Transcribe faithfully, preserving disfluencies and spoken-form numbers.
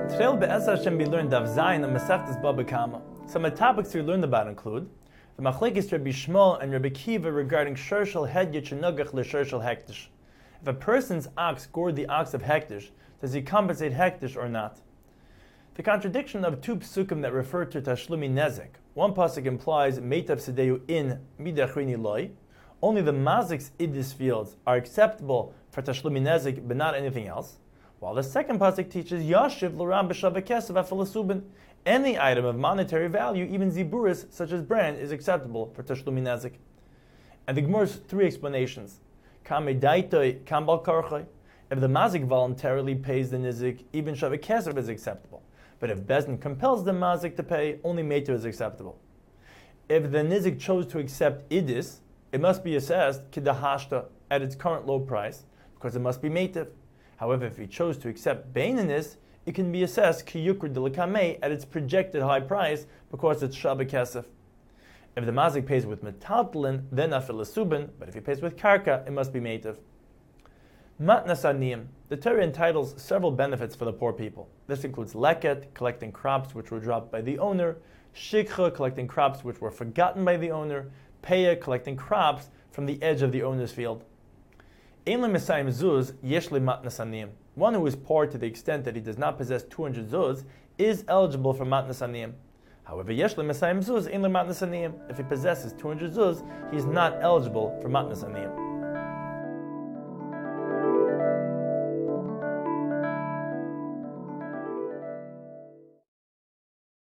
Today will be Be'ez Hashem be learned Daf Zayin and Masechtas Baba Kama. Some of the topics we learned about include the Machlekes Rabbi Shmuel and Rabbi Kiva regarding Shershel Hedyet Shenugach LeShershel Hektish. If a person's ox gored the ox of Hektish, does he compensate Hektish or not? The contradiction of two psukim that refer to Tashlumi Nezek. One pasuk implies Meitav Sedeu in Midachrini Loi. Only the Mazik's Idis fields are acceptable for Tashlumi Nezek, but not anything else. While the second pasuk teaches Yashiv l'ram b'shaveh kesef afilasubin, any item of monetary value, even ziburis such as bran, is acceptable for tashlumi nezik. And the Gemara's three explanations: Kame daitoi kambal karchoi. If the mazik voluntarily pays the nizik, even shaveh kesef is acceptable. But if Bezdin compels the mazik to pay, only meter is acceptable. If the nizik chose to accept idis, it must be assessed kidahashta at its current low price, because it must be meter. However, if he chose to accept Bainanis, it can be assessed kiyukr delikameh at its projected high price because it's shabbat kesef. If the mazik pays with metaltalin, then afilasubin, but if he pays with karka, it must be meitiv. Matnas aniyim. The Torah entitles several benefits for the poor people. This includes leket, collecting crops which were dropped by the owner, shikha, collecting crops which were forgotten by the owner, peya, collecting crops from the edge of the owner's field. One who is poor to the extent that he does not possess two hundred zuz is eligible for matnas aniyim. However, if he possesses two hundred zuz, he is not eligible for matnas aniyim.